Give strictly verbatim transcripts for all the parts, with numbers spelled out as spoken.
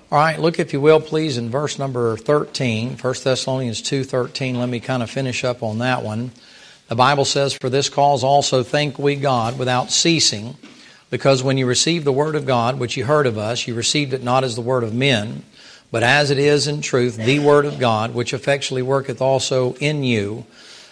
All right, look if you will, please, in verse number thirteen, First Thessalonians two thirteen. Let me kind of finish up on that one. The Bible says, "For this cause also thank we God without ceasing, because when you received the word of God, which you heard of us, you received it not as the word of men, but as it is in truth, the word of God, which effectually worketh also in you,"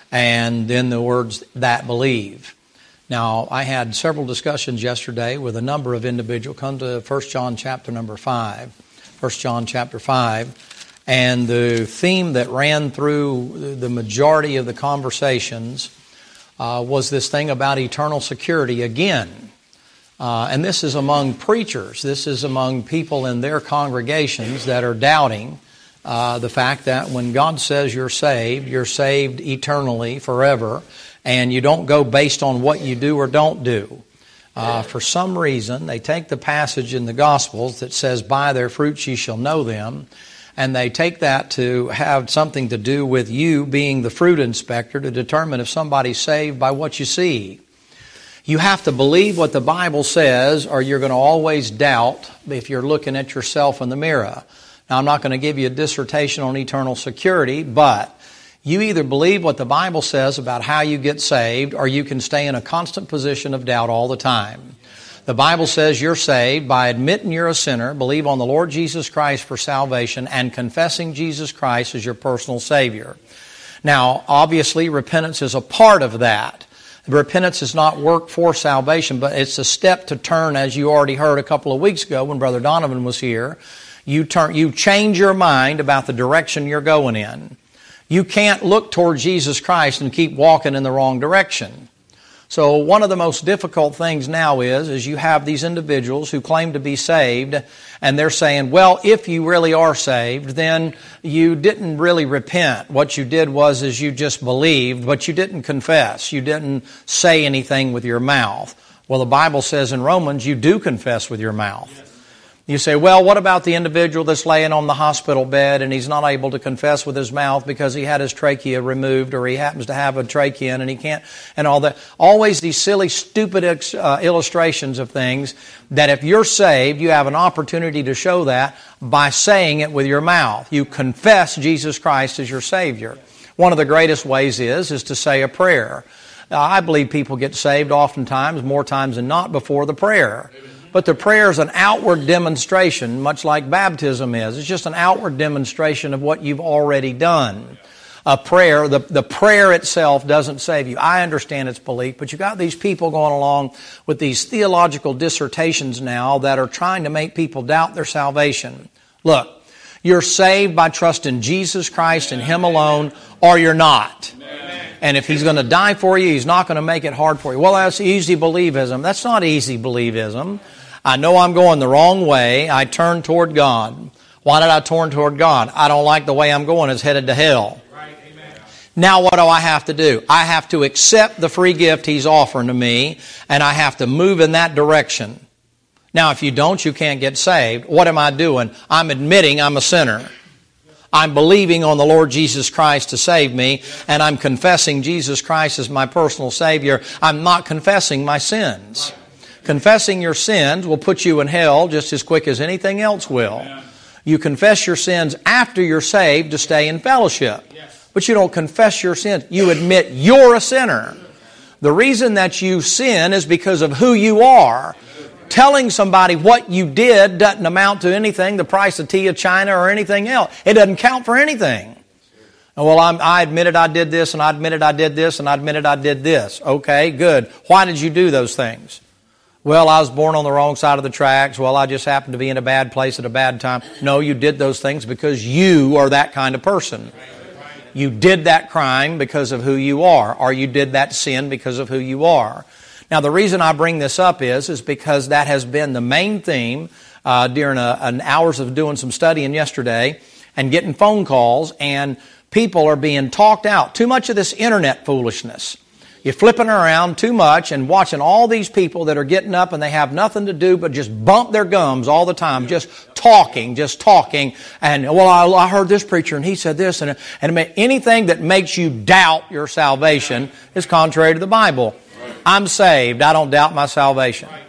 and then the words, "that believe." Now, I had several discussions yesterday with a number of individuals. Come to First John chapter number five. First John chapter five. And the theme that ran through the majority of the conversations uh, was this thing about eternal security again. Uh, and this is among preachers. This is among people in their congregations that are doubting uh, the fact that when God says you're saved, you're saved eternally, forever, and you don't go based on what you do or don't do. Uh, for some reason, they take the passage in the Gospels that says, "By their fruits ye shall know them," and they take that to have something to do with you being the fruit inspector to determine if somebody's saved by what you see. You have to believe what the Bible says, or you're going to always doubt if you're looking at yourself in the mirror. Now, I'm not going to give you a dissertation on eternal security, but you either believe what the Bible says about how you get saved, or you can stay in a constant position of doubt all the time. The Bible says you're saved by admitting you're a sinner, believe on the Lord Jesus Christ for salvation, and confessing Jesus Christ as your personal Savior. Now, obviously, repentance is a part of that. Repentance is not work for salvation, but it's a step to turn, as you already heard a couple of weeks ago when Brother Donovan was here. You turn, you change your mind about the direction you're going in. You can't look toward Jesus Christ and keep walking in the wrong direction. So one of the most difficult things now is, is you have these individuals who claim to be saved, and they're saying, well, if you really are saved, then you didn't really repent. What you did was is you just believed, but you didn't confess. You didn't say anything with your mouth. Well, the Bible says in Romans, you do confess with your mouth. You say, well, what about the individual that's laying on the hospital bed and he's not able to confess with his mouth because he had his trachea removed, or he happens to have a trachea and he can't, and all that. Always these silly, stupid uh, illustrations of things that if you're saved, you have an opportunity to show that by saying it with your mouth. You confess Jesus Christ as your Savior. One of the greatest ways is, is to say a prayer. Now, I believe people get saved oftentimes, more times than not, before the prayer. But the prayer is an outward demonstration, much like baptism is. It's just an outward demonstration of what you've already done. A prayer, the, the prayer itself doesn't save you. I understand its belief, but you've got these people going along with these theological dissertations now that are trying to make people doubt their salvation. Look, you're saved by trusting Jesus Christ and Him alone, or you're not. And if He's going to die for you, He's not going to make it hard for you. Well, that's easy believism. That's not easy believism. I know I'm going the wrong way. I turn toward God. Why did I turn toward God? I don't like the way I'm going. It's headed to hell. Right, amen. Now what do I have to do? I have to accept the free gift He's offering to me, and I have to move in that direction. Now, if you don't, you can't get saved. What am I doing? I'm admitting I'm a sinner. I'm believing on the Lord Jesus Christ to save me, and I'm confessing Jesus Christ as my personal Savior. I'm not confessing my sins. Confessing your sins will put you in hell just as quick as anything else will. You confess your sins after you're saved to stay in fellowship. But you don't confess your sins. You admit you're a sinner. The reason that you sin is because of who you are. Telling somebody what you did doesn't amount to anything, the price of tea of China or anything else. It doesn't count for anything. Well, I'm, I admitted I did this, and I admitted I did this, and I admitted I did this. Okay, good. Why did you do those things? Well, I was born on the wrong side of the tracks. Well, I just happened to be in a bad place at a bad time. No, you did those things because you are that kind of person. You did that crime because of who you are, or you did that sin because of who you are. Now, the reason I bring this up is, is because that has been the main theme uh, during a, an hours of doing some studying yesterday and getting phone calls, and people are being talked out. Too much of this internet foolishness. You're flipping around too much and watching all these people that are getting up and they have nothing to do but just bump their gums all the time, just talking, just talking. And, well, I, I heard this preacher and he said this. And, and anything that makes you doubt your salvation is contrary to the Bible. I'm saved. I don't doubt my salvation.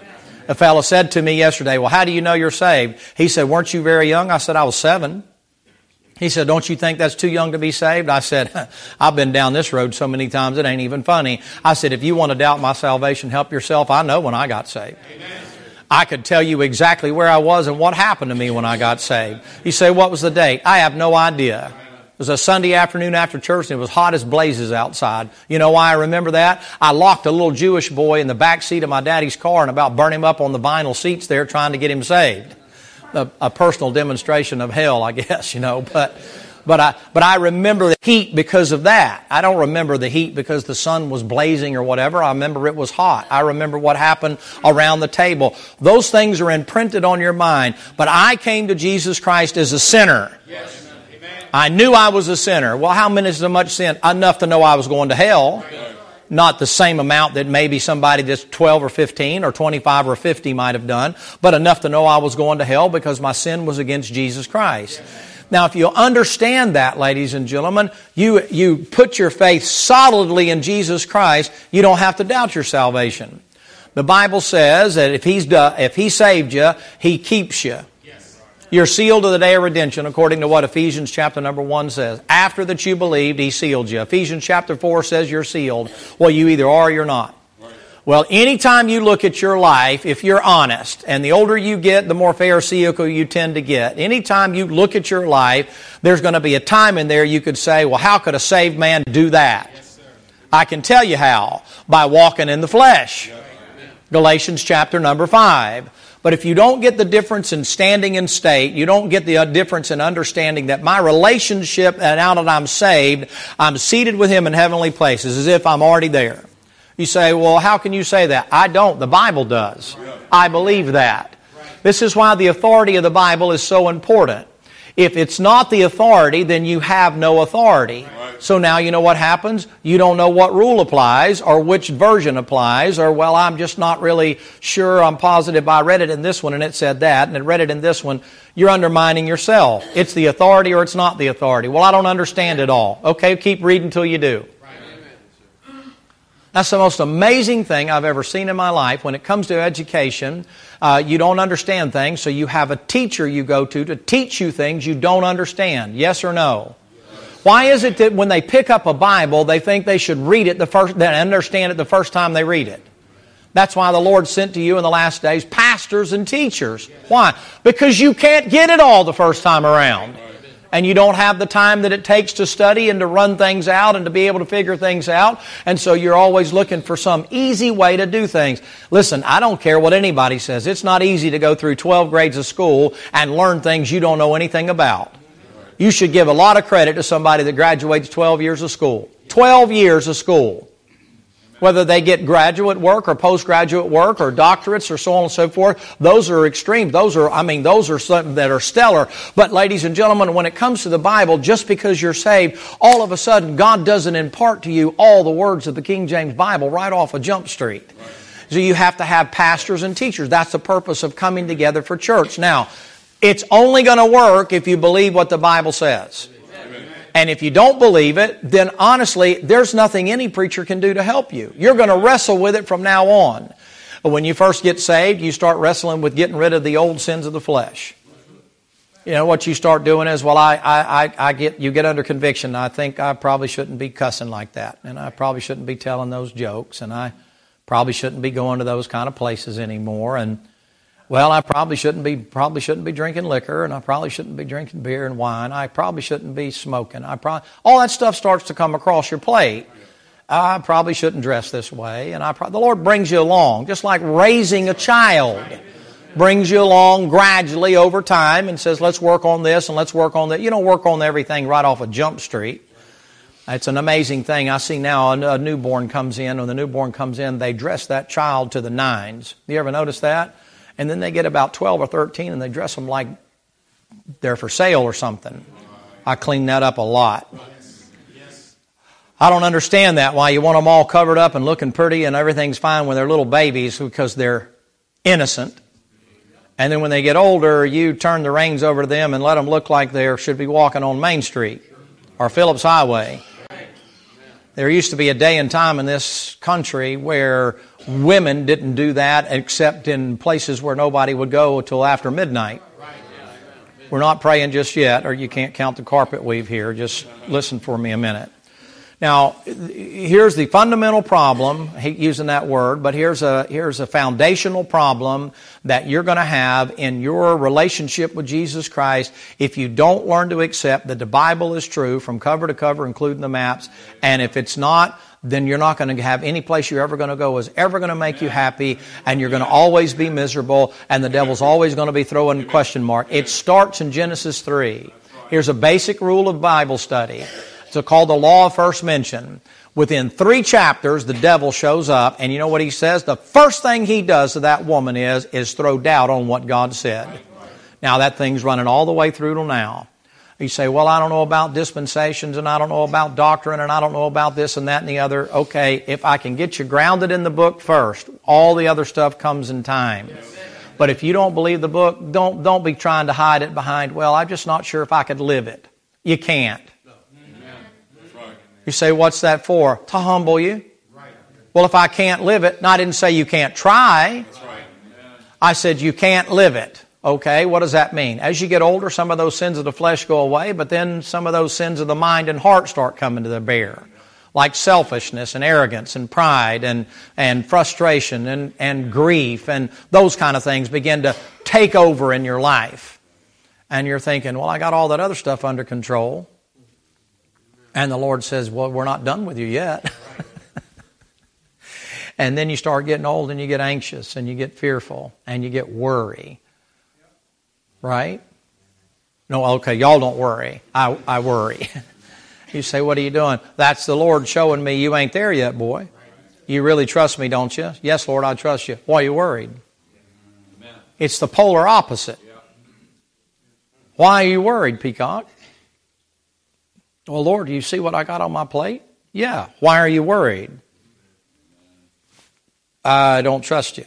A fellow said to me yesterday, well, how do you know you're saved? He said, weren't you very young? I said, I was seven. He said, don't you think that's too young to be saved? I said, I've been down this road so many times it ain't even funny. I said, if you want to doubt my salvation, help yourself. I know when I got saved. Amen. I could tell you exactly where I was and what happened to me when I got saved. You say, what was the date? I have no idea. It was a Sunday afternoon after church, and it was hot as blazes outside. You know why I remember that? I locked a little Jewish boy in the back seat of my daddy's car and about burned him up on the vinyl seats there trying to get him saved. A, a personal demonstration of hell, I guess, you know. But but I but I remember the heat because of that. I don't remember the heat because the sun was blazing or whatever. I remember it was hot. I remember what happened around the table. Those things are imprinted on your mind. But I came to Jesus Christ as a sinner. Yes. I knew I was a sinner. Well, how many is so much sin? Enough to know I was going to hell. Not the same amount that maybe somebody that's twelve or fifteen or twenty-five or fifty might have done, but enough to know I was going to hell because my sin was against Jesus Christ. Now, if you understand that, ladies and gentlemen, you, you put your faith solidly in Jesus Christ, you don't have to doubt your salvation. The Bible says that if He's if He saved you, He keeps you. You're sealed to the day of redemption, according to what Ephesians chapter number one says. After that you believed, He sealed you. Ephesians chapter four says you're sealed. Well, you either are or you're not. Right. Well, anytime you look at your life, if you're honest, and the older you get, the more pharisaical you tend to get. Anytime you look at your life, there's going to be a time in there you could say, well, how could a saved man do that? Yes, sir. I can tell you how. By walking in the flesh. Right. Galatians chapter number five. But if you don't get the difference in standing in state, you don't get the difference in understanding that my relationship, and now that I'm saved, I'm seated with Him in heavenly places as if I'm already there. You say, well, how can you say that? I don't. The Bible does. I believe that. This is why the authority of the Bible is so important. If it's not the authority, then you have no authority. Right. So now you know what happens? You don't know what rule applies or which version applies, or, well, I'm just not really sure, I'm positive I read it in this one and it said that, and it read it in this one. You're undermining yourself. It's the authority or it's not the authority. Well, I don't understand it all. Okay, keep reading until you do. That's the most amazing thing I've ever seen in my life. When it comes to education, uh, you don't understand things, so you have a teacher you go to to teach you things you don't understand. Yes or no? Why is it that when they pick up a Bible, they think they should read it the first, and understand it the first time they read it? That's why the Lord sent to you in the last days pastors and teachers. Why? Because you can't get it all the first time around. And you don't have the time that it takes to study and to run things out and to be able to figure things out. And so you're always looking for some easy way to do things. Listen, I don't care what anybody says. It's not easy to go through twelve grades of school and learn things you don't know anything about. You should give a lot of credit to somebody that graduates twelve years of school. twelve years of school. Whether they get graduate work or postgraduate work or doctorates or so on and so forth, those are extreme. Those are, I mean, those are something that are stellar. But ladies and gentlemen, when it comes to the Bible, just because you're saved, all of a sudden God doesn't impart to you all the words of the King James Bible right off of Jump Street. So you have to have pastors and teachers. That's the purpose of coming together for church. Now, it's only going to work if you believe what the Bible says. And if you don't believe it, then honestly, there's nothing any preacher can do to help you. You're going to wrestle with it from now on. But when you first get saved, you start wrestling with getting rid of the old sins of the flesh. You know, what you start doing is, well, I, I, I get, you get under conviction. I think I probably shouldn't be cussing like that. And I probably shouldn't be telling those jokes. And I probably shouldn't be going to those kind of places anymore. And well, I probably shouldn't be probably shouldn't be drinking liquor, and I probably shouldn't be drinking beer and wine. I probably shouldn't be smoking. I probably all that stuff starts to come across your plate. I probably shouldn't dress this way, and I pro- the Lord brings you along, just like raising a child brings you along gradually over time and says, "Let's work on this and let's work on that." You don't work on everything right off of Jump Street. It's an amazing thing. I see now a, a newborn comes in. When the newborn comes in, they dress that child to the nines. You ever notice that? And then they get about twelve or thirteen and they dress them like they're for sale or something. I clean that up a lot. I don't understand that, why you want them all covered up and looking pretty and everything's fine when they're little babies because they're innocent. And then when they get older, you turn the reins over to them and let them look like they should be walking on Main Street or Phillips Highway. There used to be a day and time in this country where Women didn't do that except in places where nobody would go until after midnight. We're not praying just yet, or you can't count the carpet weave here. Just listen for me a minute. Now, here's the fundamental problem, I hate using that word, but here's a, here's a foundational problem that you're going to have in your relationship with Jesus Christ if you don't learn to accept that the Bible is true from cover to cover, including the maps, and if it's not, then you're not going to have any place you're ever going to go is ever going to make you happy, and you're going to always be miserable, and the devil's always going to be throwing a question mark. It starts in Genesis three. Here's a basic rule of Bible study. It's called the law of first mention. Within three chapters, the devil shows up, and you know what he says? The first thing he does to that woman is, is throw doubt on what God said. Now, that thing's running all the way through till now. You say, well, I don't know about dispensations, and I don't know about doctrine, and I don't know about this and that and the other. Okay, if I can get you grounded in the book first, all the other stuff comes in time. But if you don't believe the book, don't, don't be trying to hide it behind, well, I'm just not sure if I could live it. You can't. You say, what's that for? To humble you. Well, if I can't live it, no, I didn't say you can't try. I said you can't live it. Okay, what does that mean? As you get older, some of those sins of the flesh go away, but then some of those sins of the mind and heart start coming to the bear. Like selfishness and arrogance and pride and, and frustration and, and grief and those kind of things begin to take over in your life. And you're thinking, well, I got all that other stuff under control. And the Lord says, well, we're not done with you yet. And then you start getting old and you get anxious and you get fearful and you get worry. Right? No, okay, y'all don't worry. I, I worry. You say, what are you doing? That's the Lord showing me you ain't there yet, boy. You really trust me, don't you? Yes, Lord, I trust you. Why are you worried? It's the polar opposite. Why are you worried, Peacock? Well, Lord, do you see what I got on my plate? Yeah. Why are you worried? I don't trust you.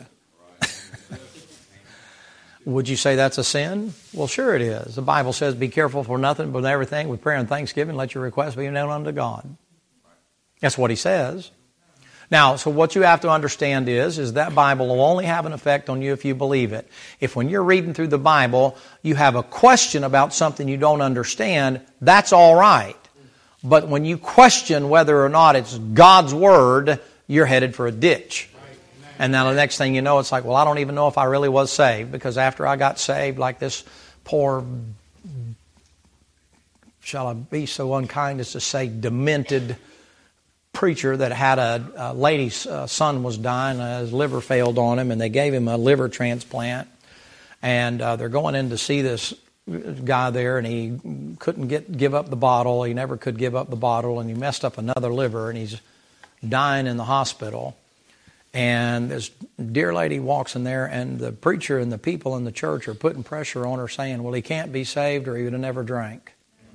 Would you say that's a sin? Well, sure it is. The Bible says, be careful for nothing but everything with prayer and thanksgiving. Let your requests be known unto God. That's what he says. Now, so what you have to understand is, is that Bible will only have an effect on you if you believe it. If when you're reading through the Bible, you have a question about something you don't understand, that's all right. But when you question whether or not it's God's Word, you're headed for a ditch. And now the next thing you know, it's like, well, I don't even know if I really was saved, because after I got saved, like this poor, shall I be so unkind as to say, demented preacher that had a, a lady's uh, son was dying, uh, his liver failed on him, and they gave him a liver transplant. And uh, they're going in to see this guy there, and he couldn't get give up the bottle. He never could give up the bottle, and he messed up another liver, and he's dying in the hospital. And this dear lady walks in there, and the preacher and the people in the church are putting pressure on her, saying, well, he can't be saved or he would have never drank.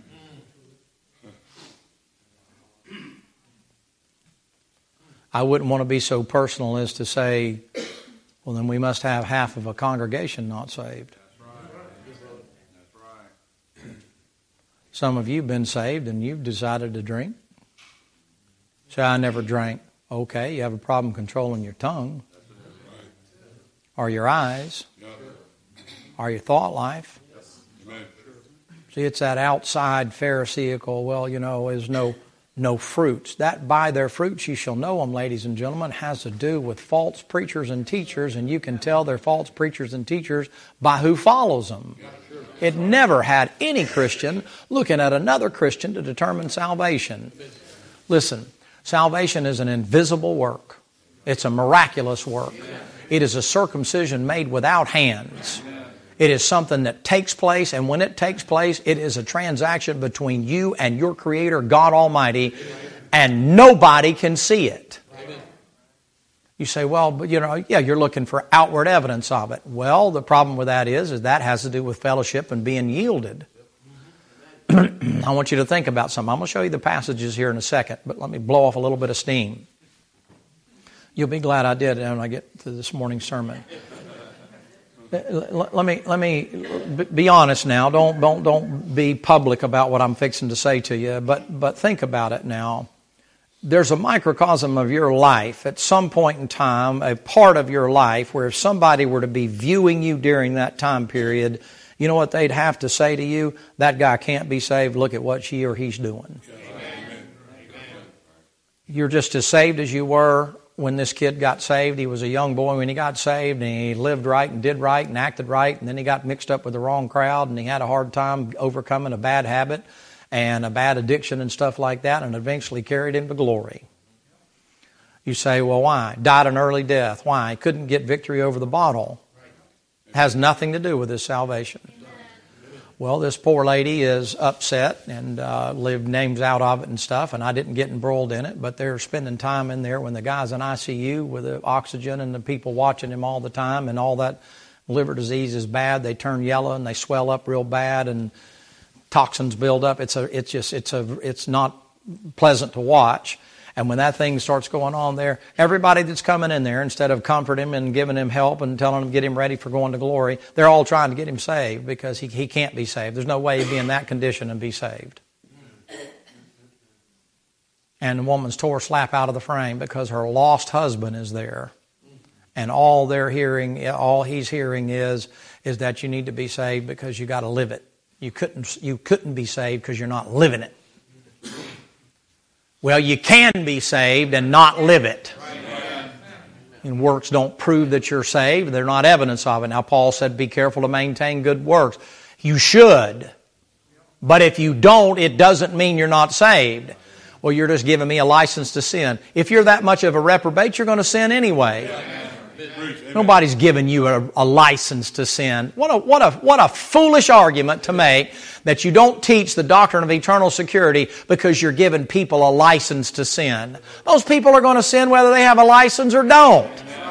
I wouldn't want to be so personal as to say, well, then we must have half of a congregation not saved. Some of you have been saved and you've decided to drink. Say, I never drank. Okay, you have a problem controlling your tongue, or your eyes, or your thought life. See, it's that outside Pharisaical, well, you know, there's no, no fruits. That by their fruits you shall know them, ladies and gentlemen, has to do with false preachers and teachers, and you can tell they're false preachers and teachers by who follows them. It never had any Christian looking at another Christian to determine salvation. Listen, salvation is an invisible work. It's a miraculous work. It is a circumcision made without hands. It is something that takes place, and when it takes place, it is a transaction between you and your Creator, God Almighty, and nobody can see it. You say, well, but you know, yeah, you're looking for outward evidence of it. Well, the problem with that is, is that has to do with fellowship and being yielded. I want you to think about something. I'm going to show you the passages here in a second, but let me blow off a little bit of steam. You'll be glad I did when I get to this morning's sermon. Let me let me be honest now. Don't don't don't be public about what I'm fixing to say to you, but but think about it now. there's a microcosm of your life at some point in time, a part of your life where if somebody were to be viewing you during that time period, you know what they'd have to say to you? That guy can't be saved. Look at what she or he's doing. Amen. You're just as saved as you were when this kid got saved. He was a young boy when he got saved, and he lived right and did right and acted right, and then he got mixed up with the wrong crowd, and he had a hard time overcoming a bad habit and a bad addiction and stuff like that, and eventually carried him to glory. You say, well, why? Died an early death. Why? He couldn't get victory over the bottle. It has nothing to do with his salvation. Well, this poor lady is upset and uh, lived names out of it and stuff, and I didn't get embroiled in it, but they're spending time in there when the guy's in I C U with the oxygen and the people watching him all the time, and all that liver disease is bad. They turn yellow and they swell up real bad, and toxins build up. It's a, it's just, it's a, it's not pleasant to watch. And when that thing starts going on there, everybody that's coming in there, instead of comforting him and giving him help and telling him to get him ready for going to glory, they're all trying to get him saved because he, he can't be saved. There's no way he'd be in that condition and be saved. And the woman's tore slap out of the frame because her lost husband is there. And all they're hearing, all he's hearing is, is that you need to be saved because you got to live it. You couldn't, you couldn't be saved because you're not living it. Well, you can be saved and not live it. And works don't prove that you're saved. They're not evidence of it. Now, Paul said, be careful to maintain good works. You should. But if you don't, it doesn't mean you're not saved. Well, you're just giving me a license to sin. If you're that much of a reprobate, you're going to sin anyway. Amen. Nobody's giving you a, a license to sin. What a, what a, what a foolish argument to make that you don't teach the doctrine of eternal security because you're giving people a license to sin. Those people are going to sin whether they have a license or don't.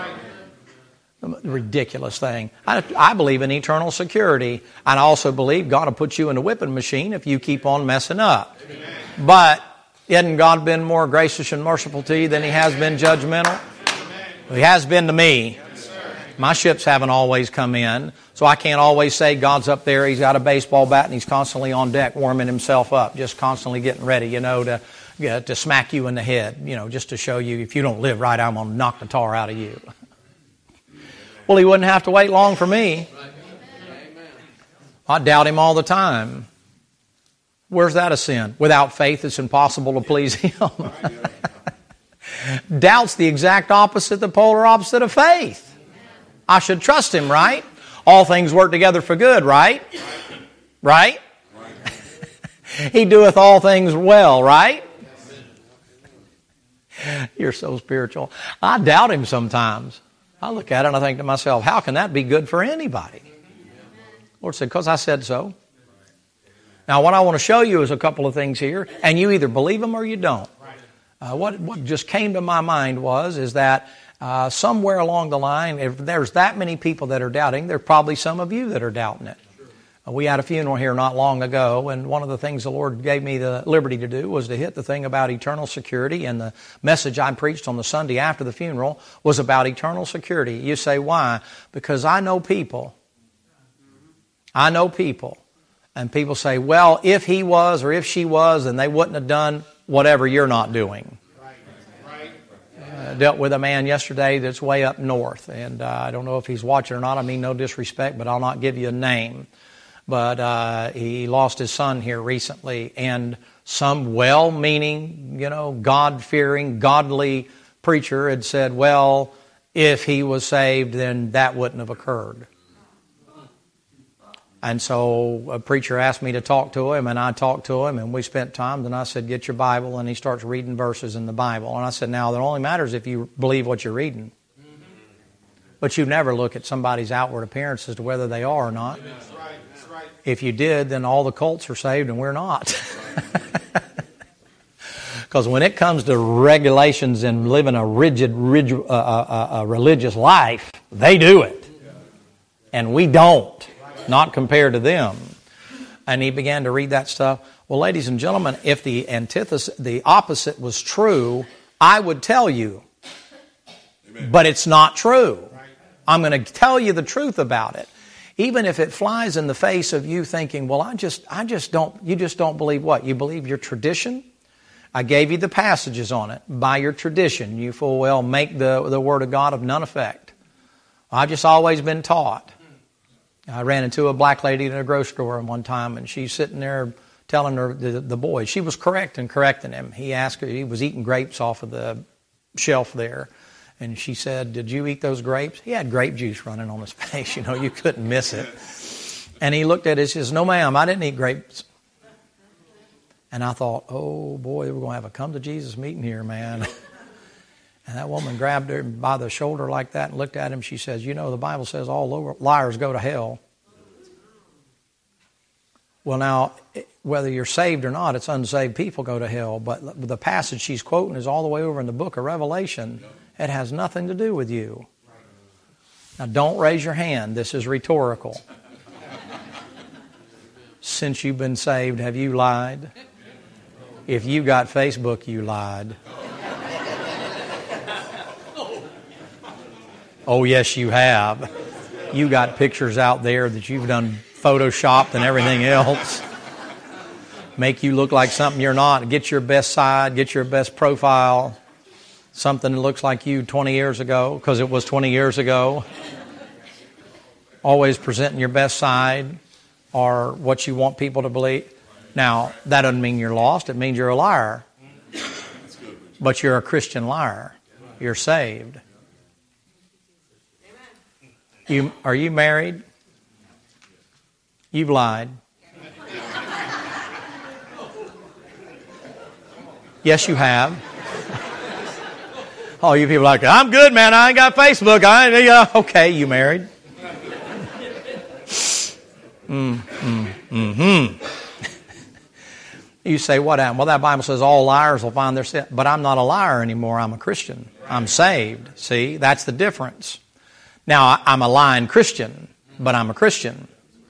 Ridiculous thing. I, I believe in eternal security. And I also believe God will put you in a whipping machine if you keep on messing up. But hasn't God been more gracious and merciful to you than He has been judgmental? He has been to me. My ships haven't always come in, so I can't always say God's up there, He's got a baseball bat, and He's constantly on deck warming Himself up, just constantly getting ready, you know, to yeah, to smack you in the head, you know, just to show you if you don't live right, I'm going to knock the tar out of you. Well, He wouldn't have to wait long for me. I doubt Him all the time. Where's that a sin? Without faith, it's impossible to please Him. Doubt's the exact opposite, the polar opposite of faith. I should trust Him, right? All things work together for good, right? Right? He doeth all things well, right? You're so spiritual. I doubt Him sometimes. I look at it and I think to myself, how can that be good for anybody? The Lord said, because I said so. Now, what I want to show you is a couple of things here, and you either believe them or you don't. Uh, what, what just came to my mind was is that uh, somewhere along the line, if there's that many people that are doubting, there are probably some of you that are doubting it. Uh, we had a funeral here not long ago, and one of the things the Lord gave me the liberty to do was to hit the thing about eternal security, and the message I preached on the Sunday after the funeral was about eternal security. You say, why? Because I know people. I know people. And people say, well, if he was or if she was, then they wouldn't have done whatever you're not doing. I uh, dealt with a man yesterday that's way up north, and uh, I don't know if he's watching or not. I mean, no disrespect, but I'll not give you a name. But uh, he lost his son here recently, and some well-meaning, you know, God-fearing, godly preacher had said, well, if he was saved, then that wouldn't have occurred. And so a preacher asked me to talk to him, and I talked to him, and we spent time. Then I said, get your Bible, and he starts reading verses in the Bible. And I said, now, it only matters if you believe what you're reading. But you never look at somebody's outward appearance as to whether they are or not. That's right. That's right. If you did, then all the cults are saved, and we're not. Because when it comes to regulations and living a rigid, rigid uh, uh, uh, religious life, they do it. And we don't. Not compared to them. And he began to read that stuff. Well, ladies and gentlemen, if the antithesis, the opposite was true, I would tell you. Amen. But it's not true. I'm going to tell you the truth about it. Even if it flies in the face of you thinking, well, I just, I just don't, you just don't believe what? You believe your tradition? I gave you the passages on it. By your tradition, you full well make the, the Word of God of none effect. I've just always been taught. I ran into a black lady in a grocery store one time, and she's sitting there telling her the, the boy. She was correct in correcting him. He asked her, he was eating grapes off of the shelf there. And she said, did you eat those grapes? He had grape juice running on his face. You know, you couldn't miss it. And he looked at it and says, no, ma'am, I didn't eat grapes. And I thought, oh, boy, we're going to have a come to Jesus meeting here, man. And that woman grabbed her by the shoulder like that and looked at him. She says, you know, the Bible says all liars go to hell. Well, now, whether you're saved or not, it's unsaved people go to hell. But the passage she's quoting is all the way over in the book of Revelation. It has nothing to do with you. Now, don't raise your hand. This is rhetorical. Since you've been saved, have you lied? If you got Facebook, you lied. Oh, yes, you have. You got pictures out there that you've done photoshopped and everything else. Make you look like something you're not. Get your best side, get your best profile. Something that looks like you twenty years ago, because it was twenty years ago. Always presenting your best side or what you want people to believe. Now, that doesn't mean you're lost. It means you're a liar. But you're a Christian liar. You're saved. You, are you married? You've lied. Yes, you have. Oh, you people are like, I'm good, man. I ain't got Facebook. I ain't, uh, okay, you married? Mm, mm, mm-hmm. You say, what happened? Well, that Bible says all liars will find their sin. But I'm not a liar anymore. I'm a Christian. I'm saved. See, that's the difference. Now, I'm a lying Christian, but I'm a Christian.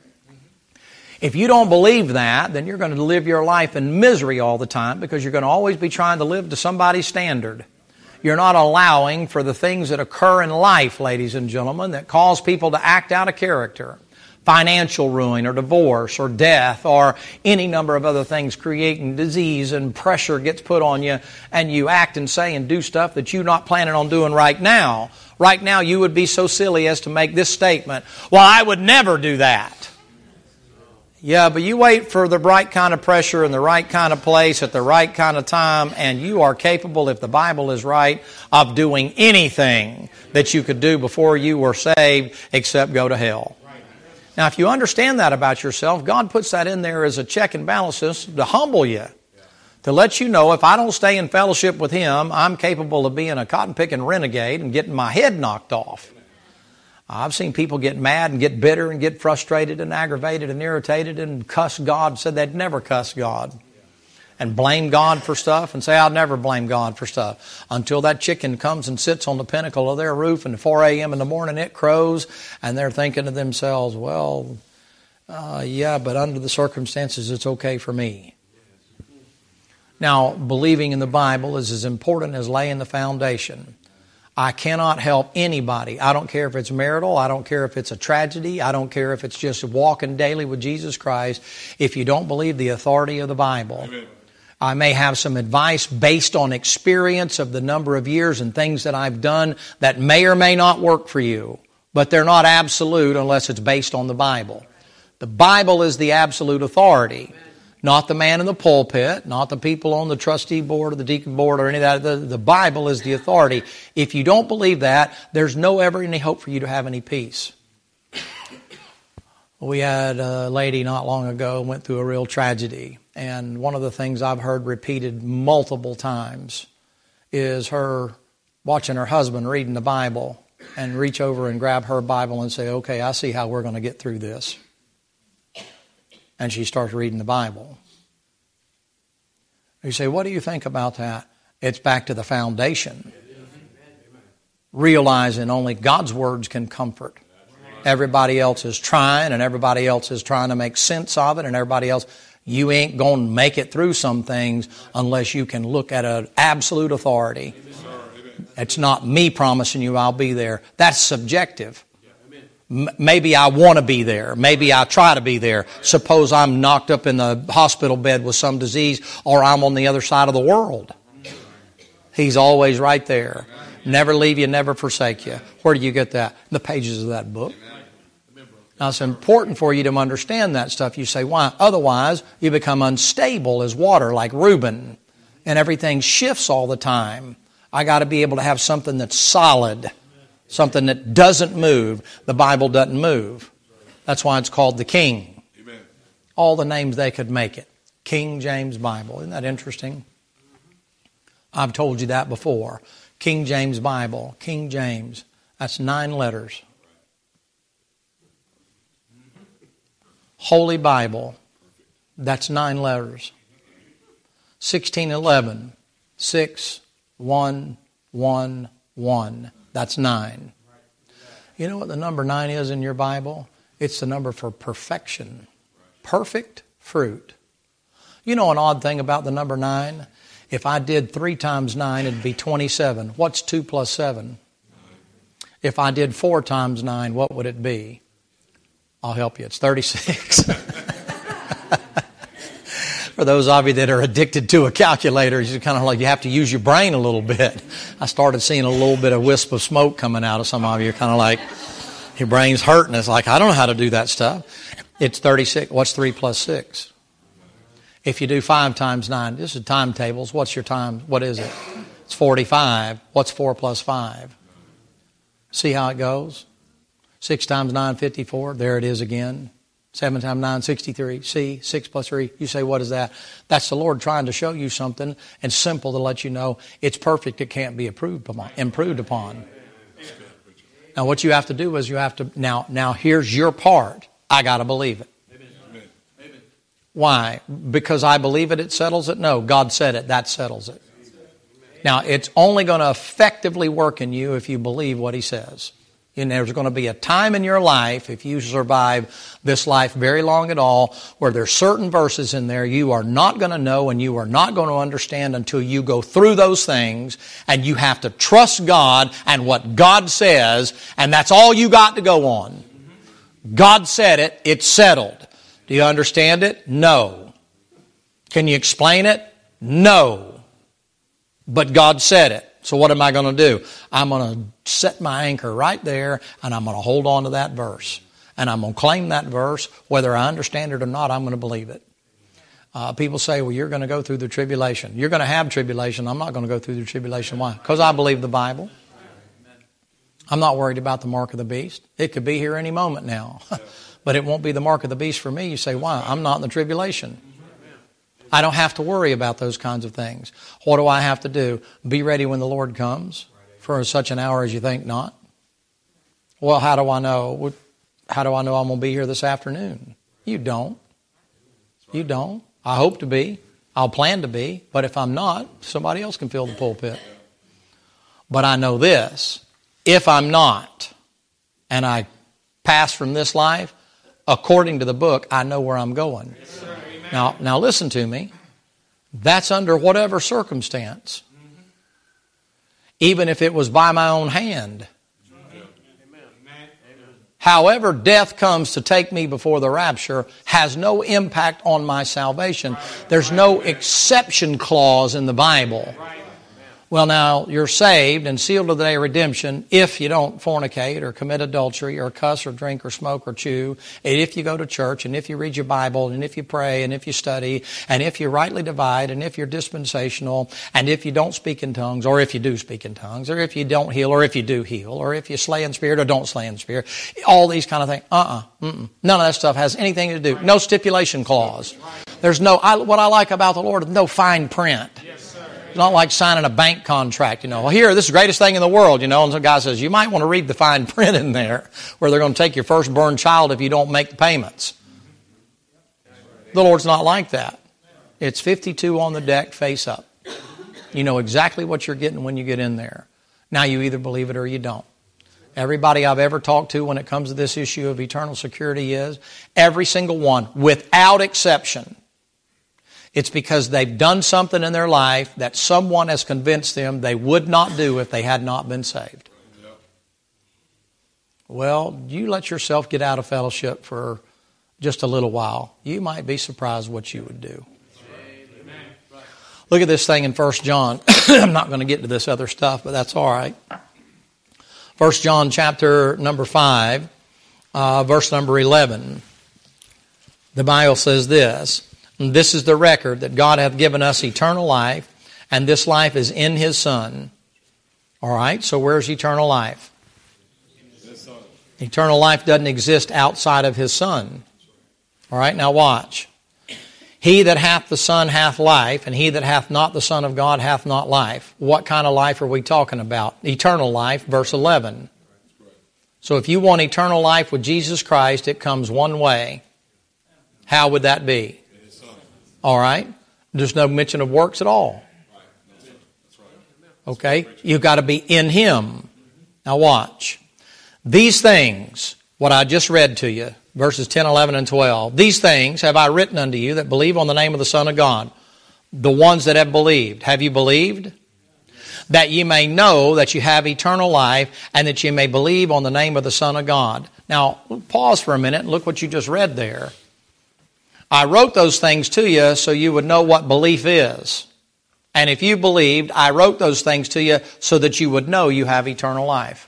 If you don't believe that, then you're going to live your life in misery all the time because you're going to always be trying to live to somebody's standard. You're not allowing for the things that occur in life, ladies and gentlemen, that cause people to act out of character. Financial ruin or divorce or death or any number of other things creating disease and pressure gets put on you and you act and say and do stuff that you're not planning on doing right now. Right now you would be so silly as to make this statement, well, I would never do that. Yeah, but you wait for the right kind of pressure in the right kind of place at the right kind of time, and you are capable, if the Bible is right, of doing anything that you could do before you were saved except go to hell. Now, if you understand that about yourself, God puts that in there as a check and balance system to humble you, to let you know if I don't stay in fellowship with Him, I'm capable of being a cotton-picking renegade and getting my head knocked off. I've seen people get mad and get bitter and get frustrated and aggravated and irritated and cuss God, said they'd never cuss God, and blame God for stuff and say, I'll never blame God for stuff. Until that chicken comes and sits on the pinnacle of their roof and at four a.m. in the morning it crows and they're thinking to themselves, well, uh, yeah, but under the circumstances it's okay for me. Now, believing in the Bible is as important as laying the foundation. I cannot help anybody. I don't care if it's marital. I don't care if it's a tragedy. I don't care if it's just walking daily with Jesus Christ. If you don't believe the authority of the Bible, amen. I may have some advice based on experience of the number of years and things that I've done that may or may not work for you, but they're not absolute unless it's based on the Bible. The Bible is the absolute authority. Not the man in the pulpit, not the people on the trustee board or the deacon board or any of that. The, the Bible is the authority. If you don't believe that, there's no ever any hope for you to have any peace. We had a lady not long ago went through a real tragedy. And one of the things I've heard repeated multiple times is her watching her husband reading the Bible and reach over and grab her Bible and say, okay, I see how we're going to get through this. And she starts reading the Bible. You say, what do you think about that? It's back to the foundation. Realizing only God's words can comfort. Everybody else is trying, and everybody else is trying to make sense of it, and everybody else, you ain't going to make it through some things unless you can look at an absolute authority. It's not me promising you I'll be there. That's subjective. M- maybe I want to be there. Maybe I try to be there. Suppose I'm knocked up in the hospital bed with some disease, or I'm on the other side of the world. He's always right there. Never leave you, never forsake you. Where do you get that? In the pages of that book. Now, it's important for you to understand that stuff. You say, why? Otherwise, you become unstable as water, like Reuben, and everything shifts all the time. I got to be able to have something that's solid, something that doesn't move. The Bible doesn't move. That's why it's called the King. Amen. All the names they could make it. King James Bible. Isn't that interesting? I've told you that before. King James Bible. King James. That's nine letters. Holy Bible. That's nine letters. sixteen eleven. Six, one, one, one. That's nine. You know what the number nine is in your Bible? It's the number for perfection. Perfect fruit. You know an odd thing about the number nine? If I did three times nine, it'd be twenty-seven. What's two plus seven? If I did four times nine, what would it be? I'll help you. It's thirty-six. For those of you that are addicted to a calculator, you kind of like you have to use your brain a little bit. I started seeing a little bit of wisp of smoke coming out of some of you. Kind of like your brain's hurting. It's like, I don't know how to do that stuff. It's thirty-six. What's three plus six? If you do five times nine, this is timetables. What's your time? What is it? It's forty-five. What's four plus five? See how it goes? Six times nine, fifty-four. There it is again. Seven times nine, sixty-three. See, six plus three. You say, what is that? That's the Lord trying to show you something, and simple to let you know it's perfect. It can't be improved upon. Improved upon. Now, what you have to do is you have to, now, now here's your part. I got to believe it. Why? Because I believe it, it settles it? No, God said it, that settles it. Now, it's only going to effectively work in you if you believe what He says. And there's going to be a time in your life, if you survive this life very long at all, where there's certain verses in there you are not going to know and you are not going to understand until you go through those things, and you have to trust God and what God says, and that's all you got to go on. God said it, it's settled. Do you understand it? No. Can you explain it? No. But God said it. So what am I going to do? I'm going to set my anchor right there, and I'm going to hold on to that verse. And I'm going to claim that verse. Whether I understand it or not, I'm going to believe it. Uh, people say, well, you're going to go through the tribulation. You're going to have tribulation. I'm not going to go through the tribulation. Why? Because I believe the Bible. I'm not worried about the mark of the beast. It could be here any moment now. But it won't be the mark of the beast for me. You say, why? I'm not in the tribulation. I don't have to worry about those kinds of things. What do I have to do? Be ready when the Lord comes for such an hour as you think not. Well, how do I know? How do I know I'm going to be here this afternoon? You don't. You don't. I hope to be. I'll plan to be. But if I'm not, somebody else can fill the pulpit. But I know this. If I'm not, and I pass from this life, according to the book, I know where I'm going. Yes, now, now listen to me. That's under whatever circumstance. Mm-hmm. Even if it was by my own hand. Amen. However, death comes to take me before the rapture has no impact on my salvation. There's no exception clause in the Bible. Well, now, you're saved and sealed to the day of redemption if you don't fornicate or commit adultery or cuss or drink or smoke or chew, and if you go to church, and if you read your Bible, and if you pray, and if you study, and if you rightly divide, and if you're dispensational, and if you don't speak in tongues, or if you do speak in tongues, or if you don't heal, or if you do heal, or if you slay in spirit or don't slay in spirit. All these kind of things. Uh-uh. Mm-mm. None of that stuff has anything to do. No stipulation clause. There's no, I, what I like about the Lord is no fine print. It's not like signing a bank contract, you know. Well, here, this is the greatest thing in the world, you know. And some guy says, you might want to read the fine print in there where they're going to take your firstborn child if you don't make the payments. The Lord's not like that. It's fifty-two on the deck, face up. You know exactly what you're getting when you get in there. Now you either believe it or you don't. Everybody I've ever talked to when it comes to this issue of eternal security is, every single one, without exception, it's because they've done something in their life that someone has convinced them they would not do if they had not been saved. Well, you let yourself get out of fellowship for just a little while. You might be surprised what you would do. Look at this thing in First John. I'm not going to get to this other stuff, but that's all right. First John chapter number five, uh, verse number eleven. The Bible says this, "This is the record that God hath given us eternal life, and this life is in His Son." All right, so where's eternal life? Eternal life doesn't exist outside of His Son. All right, now watch. "He that hath the Son hath life, and he that hath not the Son of God hath not life." What kind of life are we talking about? Eternal life, verse eleven. So if you want eternal life with Jesus Christ, it comes one way. How would that be? All right. There's no mention of works at all. Okay? You've got to be in Him. Now watch. "These things," what I just read to you, verses ten, eleven, and twelve. "These things have I written unto you that believe on the name of the Son of God." The ones that have believed. Have you believed? "That ye may know that you have eternal life, and that ye may believe on the name of the Son of God." Now, pause for a minute and look what you just read there. I wrote those things to you so you would know what belief is. And if you believed, I wrote those things to you so that you would know you have eternal life.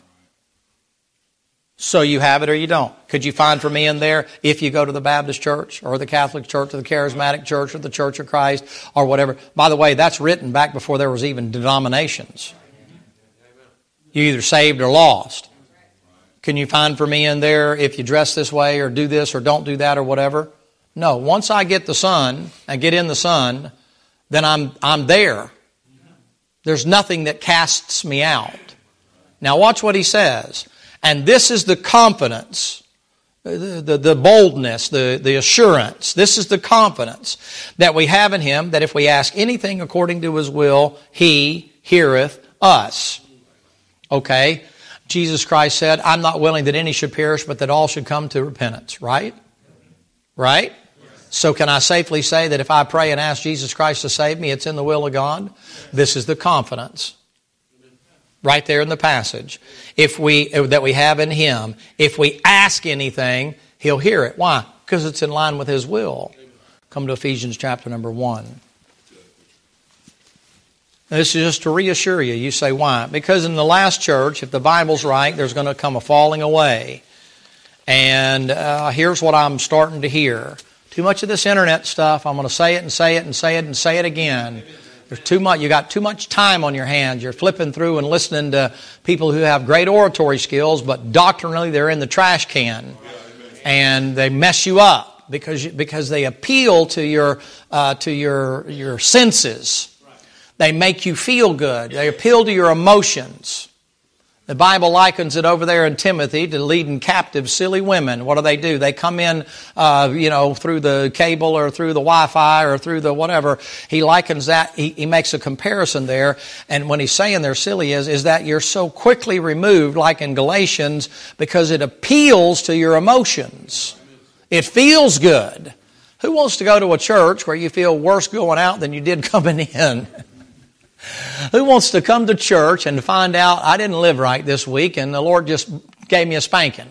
So you have it or you don't. Could you find for me in there, if you go to the Baptist church or the Catholic church or the Charismatic church or the Church of Christ or whatever? By the way, that's written back before there was even denominations. You're either saved or lost. Can you find for me in there, if you dress this way or do this or don't do that or whatever? No. Once I get the Son and get in the Son, then I'm I'm there. There's nothing that casts me out. Now watch what he says. "And this is the confidence," the, the, the boldness, the, the assurance. This is the confidence that we have in Him, that if we ask anything according to His will, He heareth us. Okay? Jesus Christ said, "I'm not willing that any should perish, but that all should come to repentance." Right? Right? So can I safely say that if I pray and ask Jesus Christ to save me, it's in the will of God? This is the confidence. Right there in the passage. If we that we have in Him. If we ask anything, He'll hear it. Why? Because it's in line with His will. Come to Ephesians chapter number one. This is just to reassure you. You say, why? Because in the last church, if the Bible's right, there's going to come a falling away. And uh, here's what I'm starting to hear. Too much of this internet stuff. I'm going to say it and say it and say it and say it again. There's too much. You got too much time on your hands. You're flipping through and listening to people who have great oratory skills, but doctrinally they're in the trash can, and they mess you up because you, because they appeal to your uh, to your your senses. They make you feel good. They appeal to your emotions. The Bible likens it over there in Timothy to leading captive silly women. What do they do? They come in, uh, you know, through the cable or through the Wi-Fi or through the whatever. He likens that. He, he makes a comparison there. And when he's saying they're silly is, is that you're so quickly removed, like in Galatians, because it appeals to your emotions. It feels good. Who wants to go to a church where you feel worse going out than you did coming in? Who wants to come to church and find out I didn't live right this week and the Lord just gave me a spanking?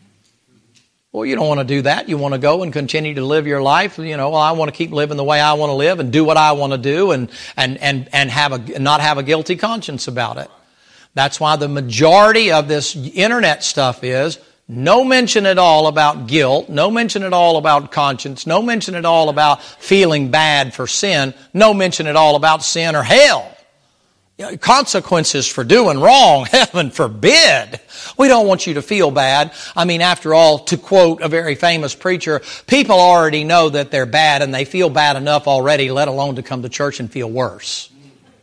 Well, you don't want to do that. You want to go and continue to live your life. You know, well, I want to keep living the way I want to live and do what I want to do and and and and have a not have a guilty conscience about it. That's why the majority of this internet stuff is no mention at all about guilt, no mention at all about conscience, no mention at all about feeling bad for sin, no mention at all about sin or hell. Consequences for doing wrong, heaven forbid. We don't want you to feel bad. I mean, after all, to quote a very famous preacher, people already know that they're bad and they feel bad enough already, let alone to come to church and feel worse.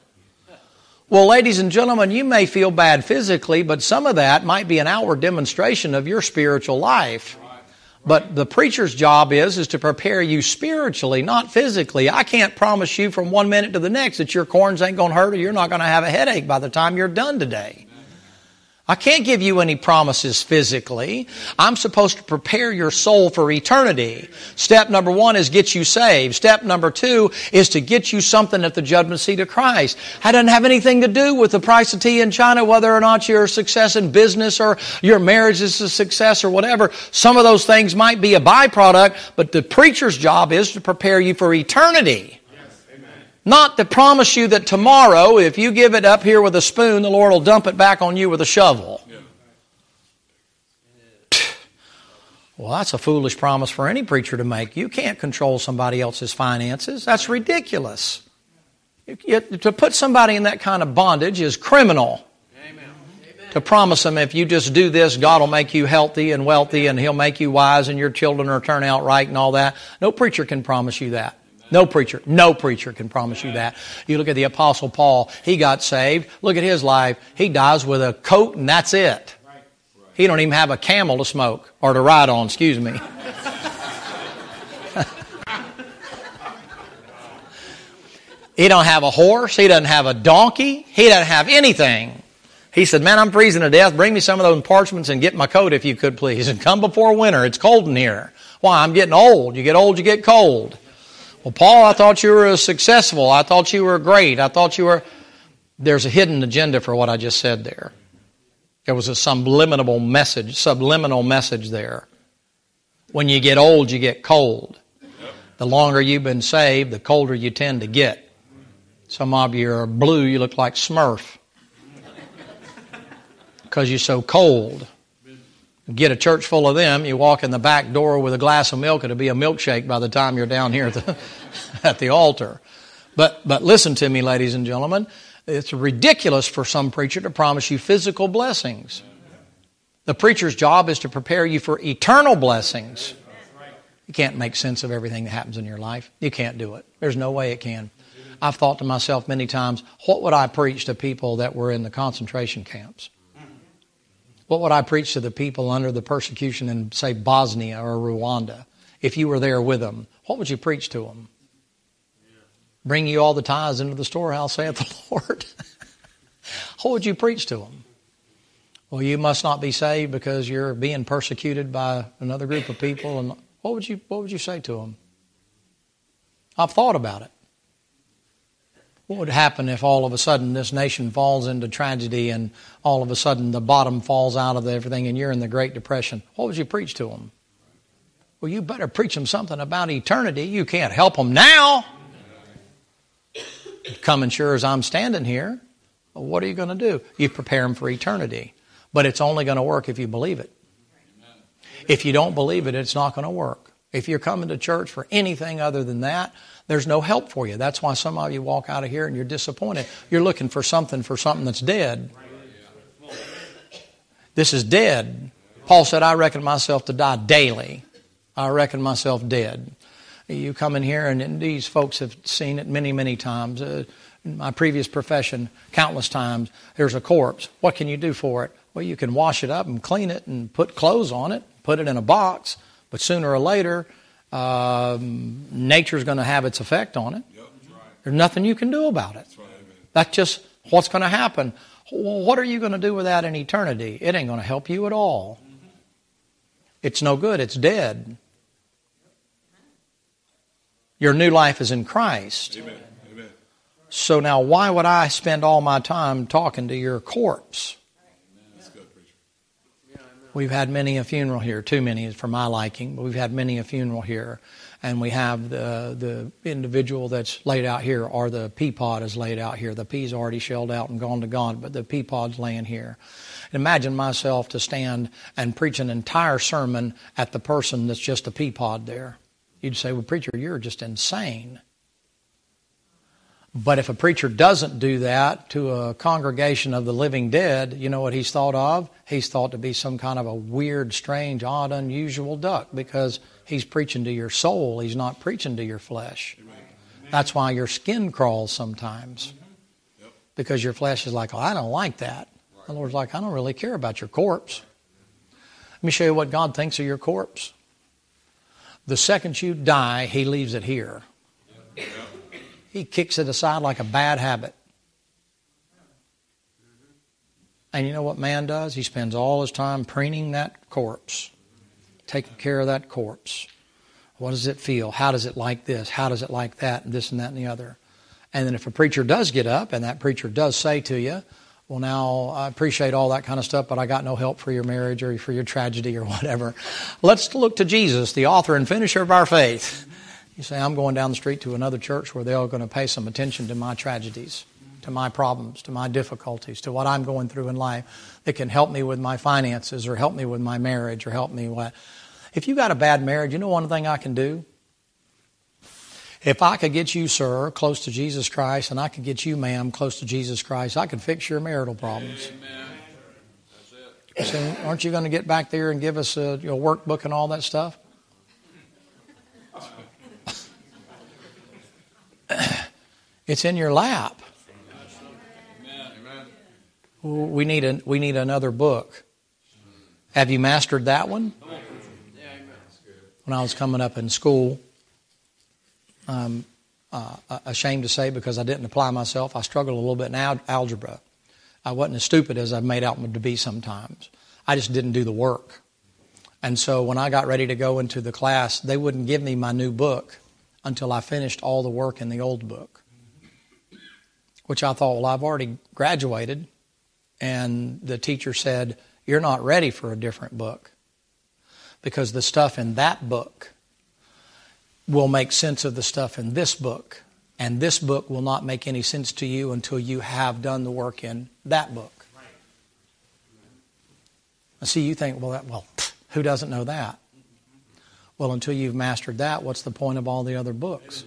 Well, ladies and gentlemen, you may feel bad physically, but some of that might be an outward demonstration of your spiritual life. But the preacher's job is, is to prepare you spiritually, not physically. I can't promise you from one minute to the next that your corns ain't going to hurt or you're not going to have a headache by the time you're done today. I can't give you any promises physically. I'm supposed to prepare your soul for eternity. Step number one is get you saved. Step number two is to get you something at the judgment seat of Christ. That doesn't have anything to do with the price of tea in China, whether or not you're a success in business or your marriage is a success or whatever. Some of those things might be a byproduct, but the preacher's job is to prepare you for eternity. Not to promise you that tomorrow, if you give it up here with a spoon, the Lord will dump it back on you with a shovel. Yeah. Well, that's a foolish promise for any preacher to make. You can't control somebody else's finances. That's ridiculous. To put somebody in that kind of bondage is criminal. Amen. To promise them if you just do this, God will make you healthy and wealthy and He'll make you wise and your children will turn out right and all that. No preacher can promise you that. No preacher, no preacher can promise you that. You look at the Apostle Paul, he got saved. Look at his life. He dies with a coat and that's it. He don't even have a camel to smoke or to ride on, excuse me. He don't have a horse. He doesn't have a donkey. He doesn't have anything. He said, man, I'm freezing to death. Bring me some of those parchments and get my coat if you could, please. And come before winter. It's cold in here. Why? I'm getting old. You get old, you get cold. Well, Paul, I thought you were successful. I thought you were great. I thought you were... There's a hidden agenda for what I just said there. There was a subliminal message, subliminal message there. When you get old, you get cold. The longer you've been saved, the colder you tend to get. Some of you are blue, you look like Smurf. Because you're so cold. Get a church full of them, you walk in the back door with a glass of milk, it'll be a milkshake by the time you're down here at the, at the altar. But, but listen to me, ladies and gentlemen. It's ridiculous for some preacher to promise you physical blessings. The preacher's job is to prepare you for eternal blessings. You can't make sense of everything that happens in your life. You can't do it. There's no way it can. I've thought to myself many times, what would I preach to people that were in the concentration camps? What would I preach to the people under the persecution in, say, Bosnia or Rwanda? If you were there with them, what would you preach to them? Bring you all the tithes into the storehouse, saith the Lord. What would you preach to them? Well, you must not be saved because you're being persecuted by another group of people. And what would you, what would you say to them? I've thought about it. What would happen if all of a sudden this nation falls into tragedy and all of a sudden the bottom falls out of everything and you're in the Great Depression? What would you preach to them? Well, you better preach them something about eternity. You can't help them now. Coming sure as I'm standing here, well, what are you going to do? You prepare them for eternity. But it's only going to work if you believe it. If you don't believe it, it's not going to work. If you're coming to church for anything other than that, there's no help for you. That's why some of you walk out of here and you're disappointed. You're looking for something for something that's dead. This is dead. Paul said, I reckon myself to die daily. I reckon myself dead. You come in here, and these folks have seen it many, many times. Uh, in my previous profession, countless times, there's a corpse. What can you do for it? Well, you can wash it up and clean it and put clothes on it, put it in a box. But sooner or later, um, nature's going to have its effect on it. Yep, that's right. There's nothing you can do about it. That's right, that's just what's going to happen. Well, what are you going to do with that in eternity? It ain't going to help you at all. Mm-hmm. It's no good. It's dead. Your new life is in Christ. Amen. Amen. So now why would I spend all my time talking to your corpse? That's good, preacher. We've had many a funeral here, too many for my liking, but we've had many a funeral here. And we have the the individual that's laid out here, or the pea pod is laid out here. The pea's already shelled out and gone to God, but the pea pod's laying here. Imagine myself to stand and preach an entire sermon at the person that's just a pea pod there. You'd say, well, preacher, you're just insane. But if a preacher doesn't do that to a congregation of the living dead, you know what he's thought of? He's thought to be some kind of a weird, strange, odd, unusual duck, because he's preaching to your soul. He's not preaching to your flesh. That's why your skin crawls sometimes, because your flesh is like, oh, I don't like that. The Lord's like, I don't really care about your corpse. Let me show you what God thinks of your corpse. The second you die, He leaves it here. He kicks it aside like a bad habit. And you know what man does? He spends all his time preening that corpse, taking care of that corpse. What does it feel? How does it like this? How does it like that? And this and that and the other. And then if a preacher does get up and that preacher does say to you, well, now, I appreciate all that kind of stuff, but I got no help for your marriage or for your tragedy or whatever. Let's look to Jesus, the author and finisher of our faith. You say, I'm going down the street to another church where they're going to pay some attention to my tragedies, to my problems, to my difficulties, to what I'm going through in life that can help me with my finances or help me with my marriage or help me what. If you got a bad marriage, you know one thing I can do? If I could get you, sir, close to Jesus Christ, and I could get you, ma'am, close to Jesus Christ, I could fix your marital problems. Amen. That's it. So aren't you going to get back there and give us a your workbook and all that stuff? It's in your lap. Amen. We need a, we need another book. Have you mastered that one? When I was coming up in school, I'm uh, ashamed to say because I didn't apply myself, I struggled a little bit in al- algebra. I wasn't as stupid as I've made out to be sometimes. I just didn't do the work. And so when I got ready to go into the class, they wouldn't give me my new book until I finished all the work in the old book. Which I thought, well, I've already graduated. And the teacher said, you're not ready for a different book. Because the stuff in that book will make sense of the stuff in this book. And this book will not make any sense to you until you have done the work in that book. I see you think, well, that, well, who doesn't know that? Well, until you've mastered that, what's the point of all the other books?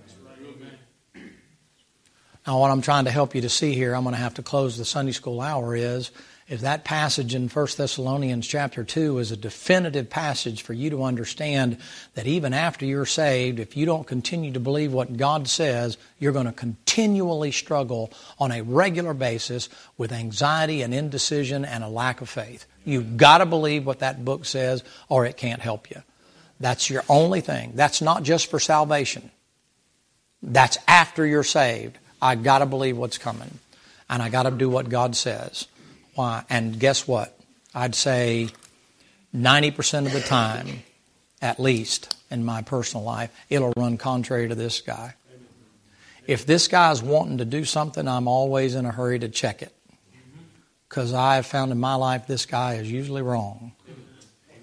Now, what I'm trying to help you to see here, I'm going to have to close the Sunday school hour, is if that passage in First Thessalonians chapter two is a definitive passage for you to understand that even after you're saved, if you don't continue to believe what God says, you're going to continually struggle on a regular basis with anxiety and indecision and a lack of faith. You've got to believe what that book says or it can't help you. That's your only thing. That's not just for salvation. That's after you're saved. I got to believe what's coming. And I got to do what God says. Why? And guess what? I'd say ninety percent of the time, at least in my personal life, it'll run contrary to this guy. If this guy's wanting to do something, I'm always in a hurry to check it. Because I have found in my life this guy is usually wrong.